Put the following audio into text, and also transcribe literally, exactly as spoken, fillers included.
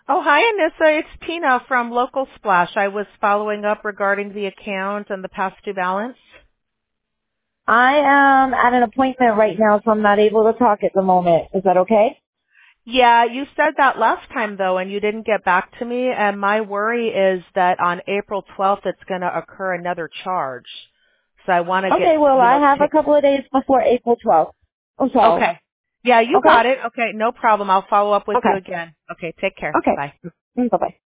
Oh, hi, Anissa. It's Tina from Local Splash. I was following up regarding the account and the past due balance. I am at an appointment right now, so I'm not able to talk at the moment. Is that okay? Yeah, you said that last time, though, and you didn't get back to me. And my worry is that on April twelfth, it's going to occur another charge. So I want to get, Okay, well, you I know, have a take. couple of days before April twelfth. Oh, so, Okay. Yeah, you okay? got it. Okay, no problem. I'll follow up with you Okay. again. Okay, take care. Okay. Bye. Mm, bye-bye.